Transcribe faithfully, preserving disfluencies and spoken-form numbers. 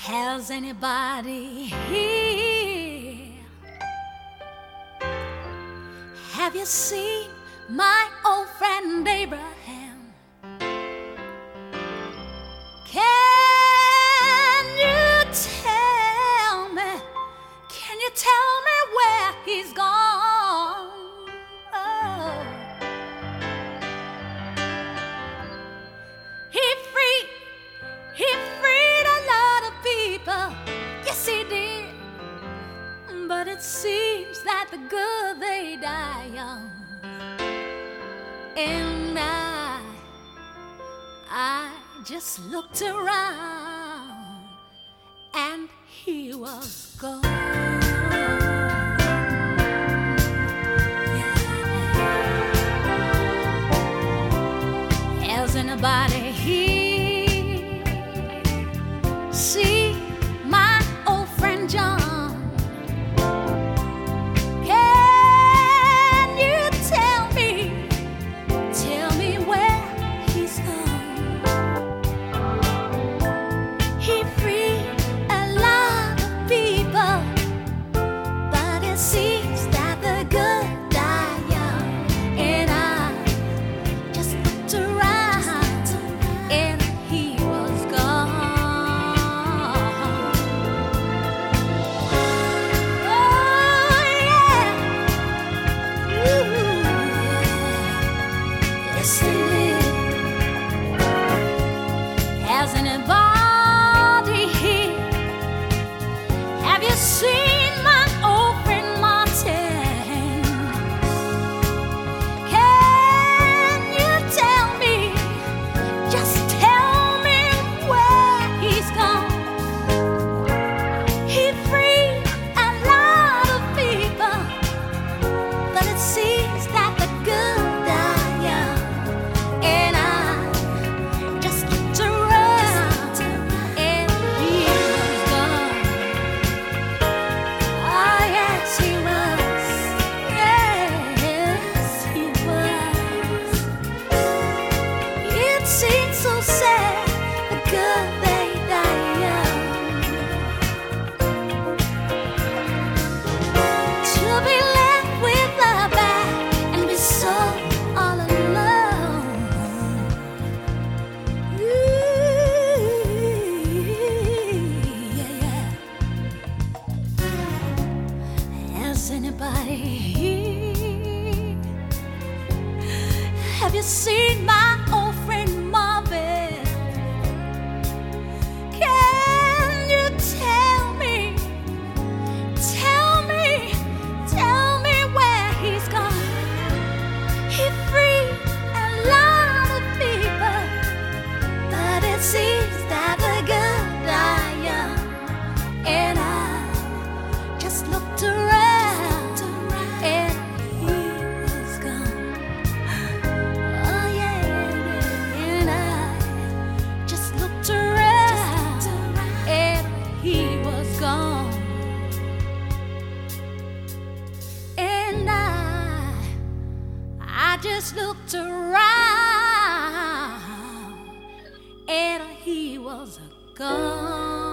Has anybody here? Have you seen my old friend Abraham? Can you tell me, can you tell me where he's gone? Oh. He freed, he freed a lot of people, yes he did. But it seems that the good they die young. And I, I just looked around and he was gone. Yeah. Has anybody here see my old friend John? Has anybody here? Have you seen my old friend Martin? Can you tell me, just tell me where he's gone? He freed a lot of people, but it seems that the good die young. And I just looked around and he was gone. Ah, yes, he was. Yes, he was. It seems so sad, the good they die young. To be left with the bad and be so all alone. Ooh, yeah, yeah. Has anybody here? Have you seen my old friend Marvin? Can you tell me, tell me, tell me where he's gone? He freed a lot of people, but it seems that the good die young. And I just looked around and he was gone. Oh yeah, and I just looked around and he was gone. And I, I just looked around and he was gone.